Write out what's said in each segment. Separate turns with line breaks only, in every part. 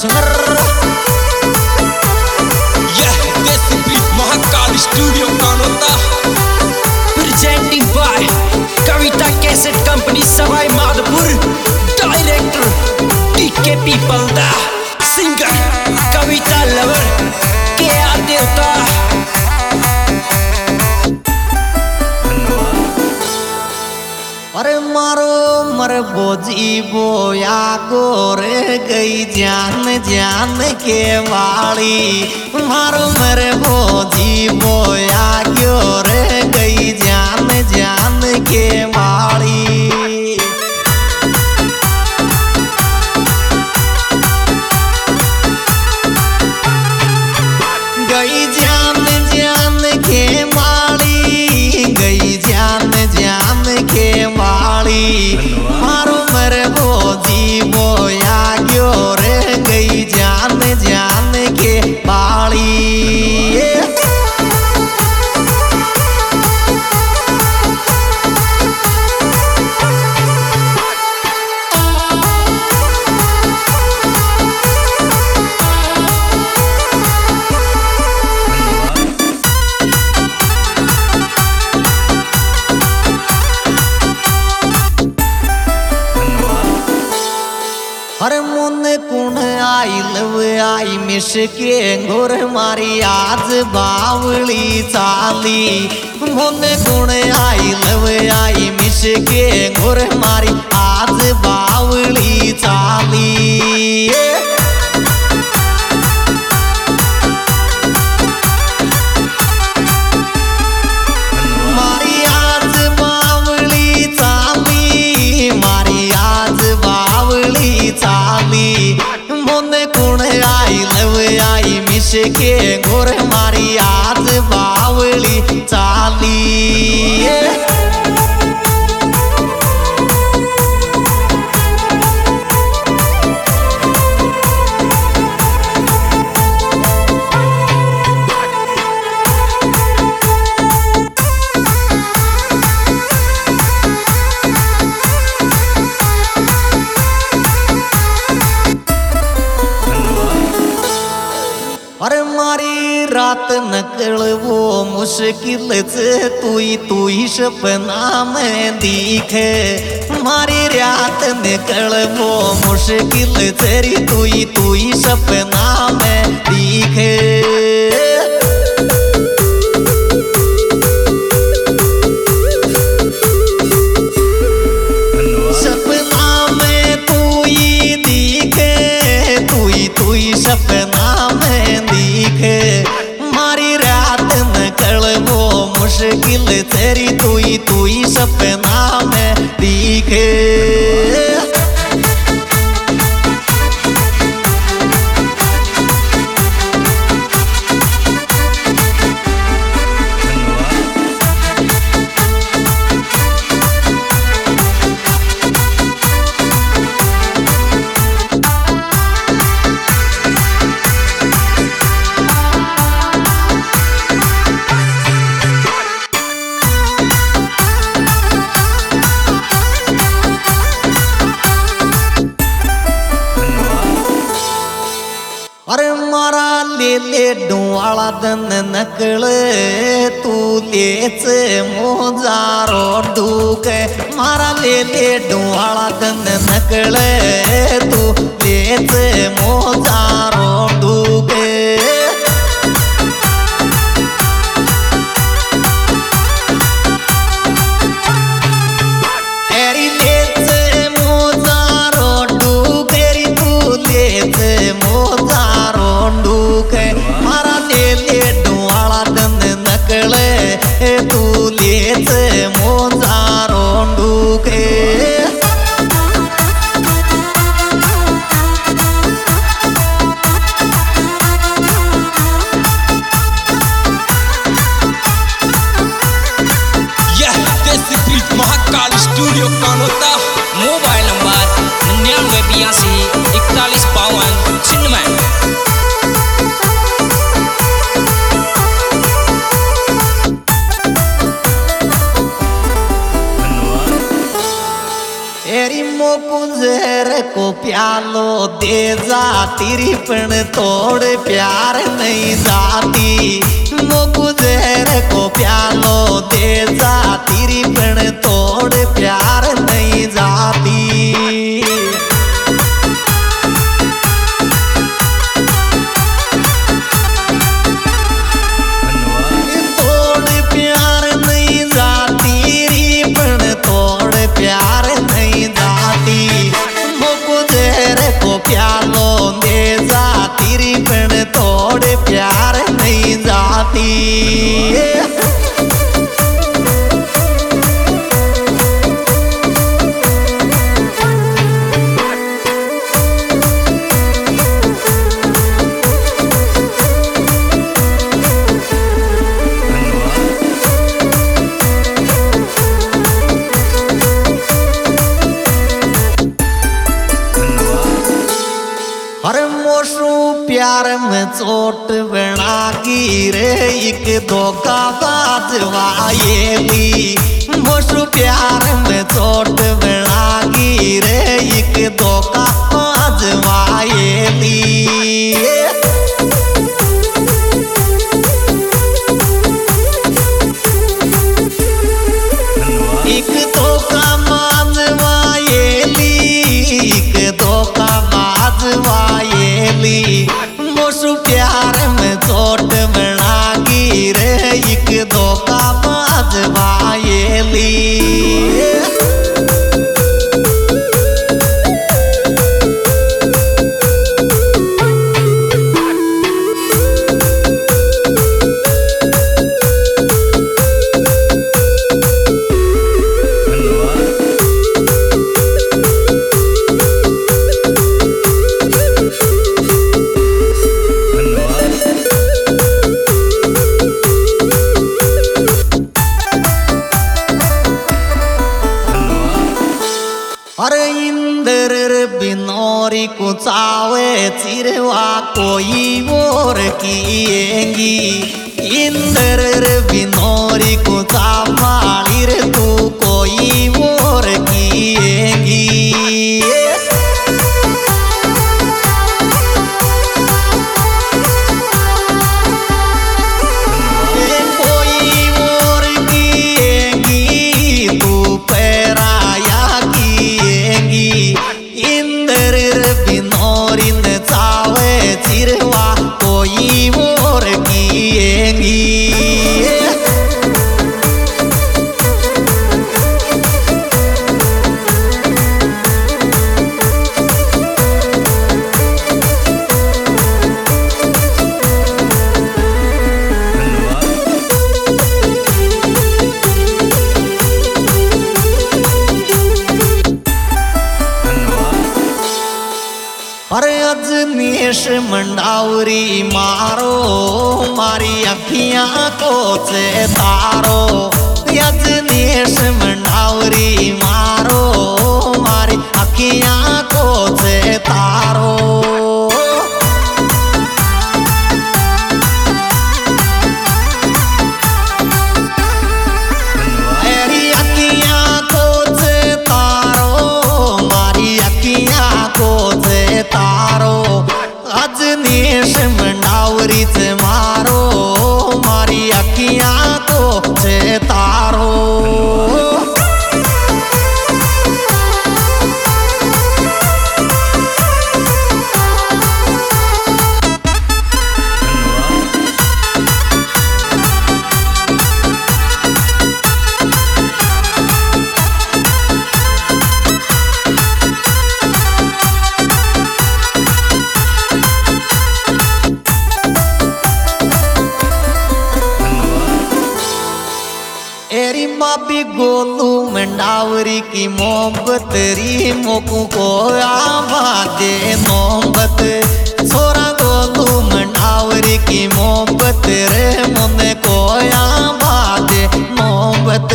Singer
यह desi beat Mahakal studio Kanota
presenting by Kavita cassette company Sawai Madhopur director TK people the singer Kavita lover के आर देवता
अरे मारो मर बोजी बोया गोरे गई जान जान के वाली मारो मर बोजी बोया गोरे गई जान जान के वाली गई जान जान के वाली गई जान जान के वाली मारो मर बोजी बोया क्यों रे गई जान जान के वाली हर मुन कुण आई लव आई मिश के घोर मारी आज बावली चाली मुन कुण आई लव आई मिश के घोर मारी आज बावली चाली मारी आज बावली चाली मारी आज बावली चाली मुन कुण आई लव आई मिश के घोर मारी आज बावली चाली अरे मारी रात नकल वो मुश्किल से तू ही सपना में दिखे मारी रात निकल वो मुश्किल तेरी तू ही सपना में दिखे सपना में तू ही दिखे तू ही सपना में दिखे मारी रात निकल वो मुश्किल तेरी तू ही सपना में दिखे अरे मारा ले डुआला दन नकले तू लेच मोजारो डूके मारा ले डुआला दन नकले तू लेच मोजारो डूके एरी लेच मोजारो डूके तू लेच मोजारो डूके मारा ले डुआला दन नकले तू लेच मोजारो डूके
यह desi beat Mahakal studio Kanota
mobile number 9982 91
एरी मोकू जहर को प्यालो दे जा तेरी पण तोड़ प्यार नहीं जाती। मोकू जहर को प्यालो दे जा तेरी पण तोड़ प्यार नहीं जाती। प्यालो दे जा तेरी पण तोड़ प्यार नहीं जाती। हर मोशू प्यार में चोट बना की रे एक धोखा बाजवाएली। मोशू प्यार में चोट बना की रे एक धोखा बाजवाएली। एक धोखा बाजवाएली, एक धोखा बाजवाएली। मोशू प्यार में चोट बना की रे एक धोखा बाजवाएली। अरे इंद्र बिनोरी कुचावे चिरवा कोई और किएंगी। इंद्र बिनोरी कुचा मालिर तू कोई और किएंगी। चिरवा कोई और किएंगी। अरे अजनीश मंडावरी मारो मारी अखियां को से तारो। अजनीश मंडावरी मारो मारी अखियां को से तारो। मेरी अखियां को से तारो, मारी अखियां को से तारो। अजनीश मंडावरी से मारो मारी अखियां को से तारो। एरी माबी गोलू मंडावरी की मोहब्बत री मोकू को आवा दे मोहब्बत। छोरा गोलू मंडावरी की मोहब्बत रे मुने को आवा दे मोहब्बत।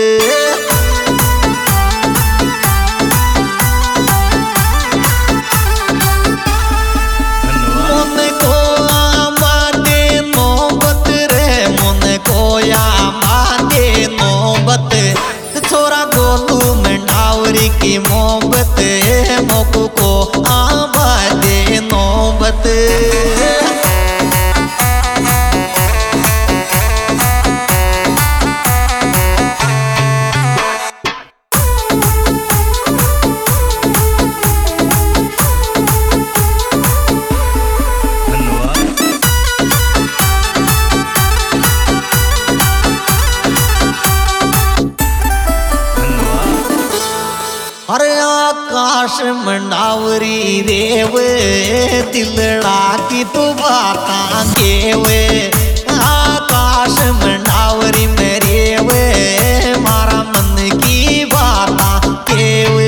मुने को आवा दे मोहब्बत रे मुने को आवा नौबत। छोरा गोलू मंडावरी की मोहब्बत आकाश मंडावरी रेव दिलड़ा की तू बाता केवे आकाश मंडावरी में रेवे मारा मन की बाता केवे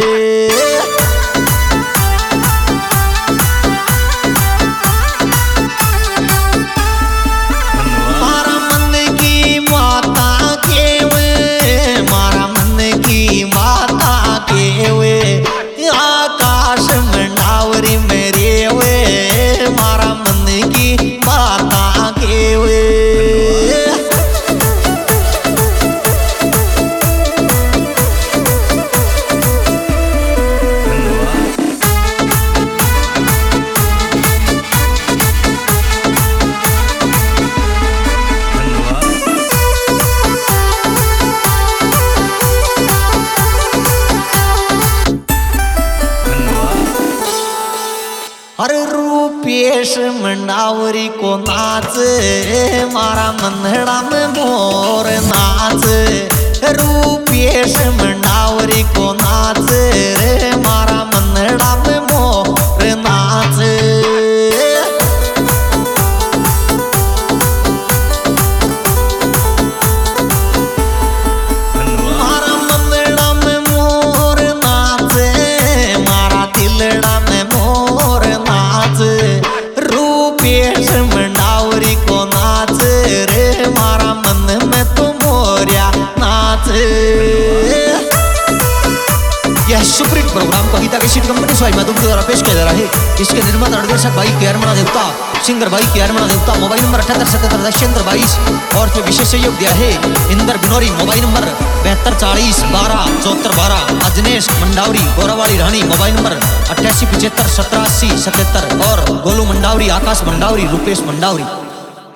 मारा मन की माता केवे मारा मन की माता केवे आकाश मंडावरी में रेवे मारा मन की बाता केवे अरे रूपेश मंडावरी को नाच मारा मनहड़ा में मोर नाच रूपेश मंडावरी को नाच रे मारा मनहड़ा में मोर नाच मारा मनहड़ा में मोर नाच मारा दिलड़ा में मोर नाच रूपेश मंडावरी को नाच रे मारा मन में तो मोरिया नाच। यह superhit program Kavita cassette company Sawai Madhopur द्वारा पेश किया जा रहा है। इसके निर्माता निर्देशक भाई के हरमना देवता, सिंगर भाई के हरमना देवता। मोबाइल नंबर 7877 और जो विशेष सहयोग दिया है Inder Binori. Mobile number 7240 12 74 12। Ajnesh Mandawari Gorawadi Rani. Mobile number 8875 1780 77 और गोलू मंडावरी, आकाश मंडावरी, रूपेश मंडावरी।